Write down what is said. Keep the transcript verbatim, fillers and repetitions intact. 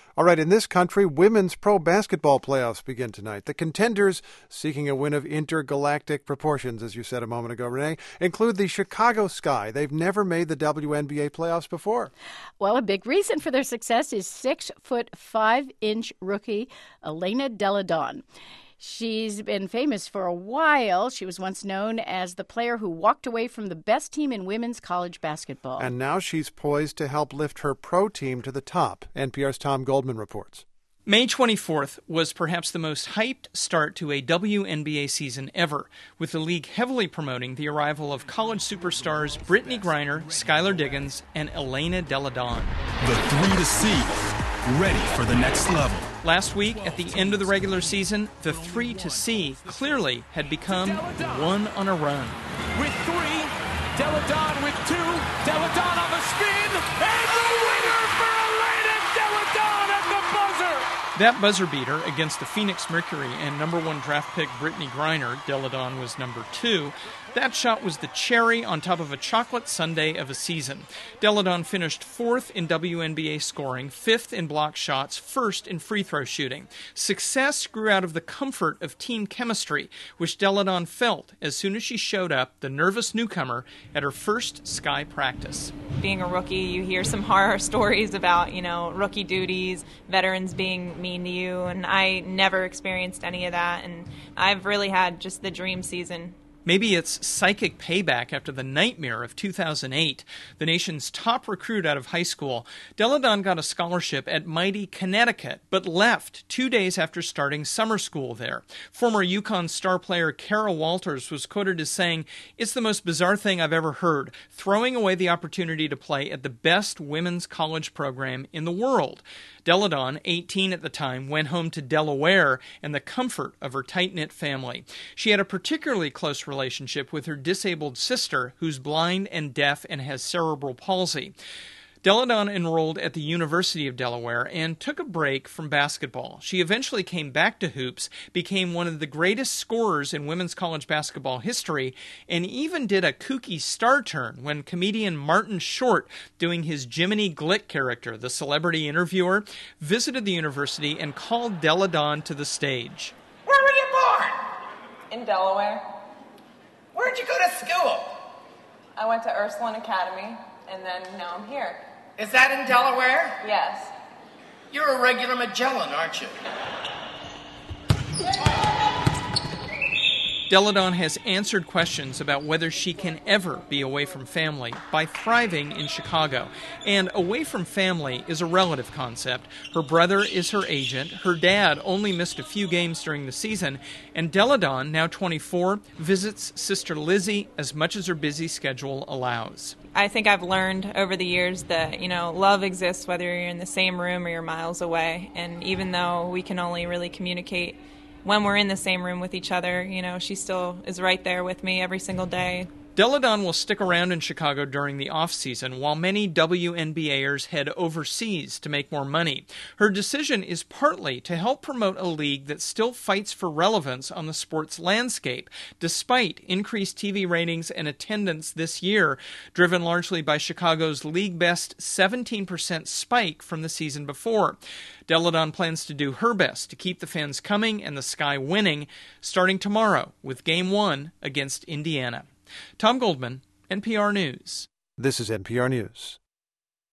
All right, in this country, women's pro basketball playoffs begin tonight. The contenders, seeking a win of intergalactic proportions, as you said a moment ago, Renee, include the Chicago Sky. They've never made the W N B A playoffs before. Well, a big reason for their success is six foot five inch rookie Elena Delle Donne. She's been famous for a while. She was once known as the player who walked away from the best team in women's college basketball. And now she's poised to help lift her pro team to the top. N P R's Tom Goldman reports. May twenty-fourth was perhaps the most hyped start to a W N B A season ever, with the league heavily promoting the arrival of college superstars Brittney Griner, Skylar Diggins, and Elena Delle Donne. The three to see, ready for the next level. Last week, at the end of the regular season, the three to see clearly had become the one on a run. With three, Delle Donne with two, Delle Donne on the spin, and the winner for Elena Delle Donne at the buzzer! That buzzer beater against the Phoenix Mercury and number one draft pick Brittney Griner, Delle Donne was number two. That shot was the cherry on top of a chocolate sundae of a season. Delle Donne finished fourth in W N B A scoring, fifth in block shots, first in free throw shooting. Success grew out of the comfort of team chemistry, which Delle Donne felt as soon as she showed up, the nervous newcomer, at her first Sky practice. Being a rookie, you hear some horror stories about, you know, rookie duties, veterans being mean to you, and I never experienced any of that, and I've really had just the dream season. Maybe it's psychic payback after the nightmare of two thousand eight. The nation's top recruit out of high school, Delle Donne got a scholarship at mighty Connecticut, but left two days after starting summer school there. Former UConn star player Kara Walters was quoted as saying, "It's the most bizarre thing I've ever heard, throwing away the opportunity to play at the best women's college program in the world." Delle Donne, eighteen at the time, went home to Delaware and the comfort of her tight-knit family. She had a particularly close relationship with her disabled sister, who's blind and deaf and has cerebral palsy. Delle Donne enrolled at the University of Delaware and took a break from basketball. She eventually came back to hoops, became one of the greatest scorers in women's college basketball history, and even did a kooky star turn when comedian Martin Short, doing his Jiminy Glick character, the celebrity interviewer, visited the university and called Delle Donne to the stage. Where were you born? In Delaware, Where'd you go to school? I went to Ursuline Academy, and then now I'm here. Is that in Delaware? Yes. You're a regular Magellan, aren't you? Delle Donne has answered questions about whether she can ever be away from family by thriving in Chicago. And away from family is a relative concept. Her brother is her agent. Her dad only missed a few games during the season. And Delle Donne, now twenty-four, visits sister Lizzie as much as her busy schedule allows. I think I've learned over the years that, you know, love exists whether you're in the same room or you're miles away. And even though we can only really communicate when we're in the same room with each other, you know, she still is right there with me every single day. Delle Donne will stick around in Chicago during the off-season, while many W N B A ers head overseas to make more money. Her decision is partly to help promote a league that still fights for relevance on the sports landscape, despite increased T V ratings and attendance this year, driven largely by Chicago's league-best seventeen percent spike from the season before. Delle Donne plans to do her best to keep the fans coming and the Sky winning, starting tomorrow with Game one against Indiana. Tom Goldman, N P R News. This is N P R News.